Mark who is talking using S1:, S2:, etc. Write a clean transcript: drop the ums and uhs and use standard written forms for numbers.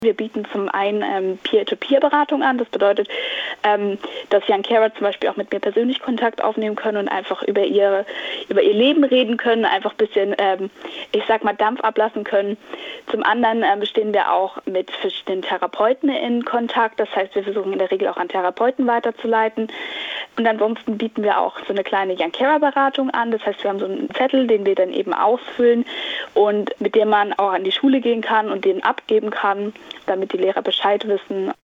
S1: Wir bieten zum einen Peer-to-Peer-Beratung an. Das bedeutet, dass Young Carer zum Beispiel auch mit mir persönlich Kontakt aufnehmen können und einfach über ihr Leben reden können, einfach ein bisschen, Dampf ablassen können. Zum anderen bestehen wir auch mit verschiedenen Therapeuten in Kontakt. Das heißt, wir versuchen in der Regel auch an Therapeuten weiterzuleiten. Und ansonsten bieten wir auch so eine kleine Young Carer-Beratung an. Das heißt, wir haben so einen Zettel, den wir dann eben ausfüllen und mit dem man auch an die Schule gehen kann und den abgeben kann, damit die Lehrer Bescheid wissen.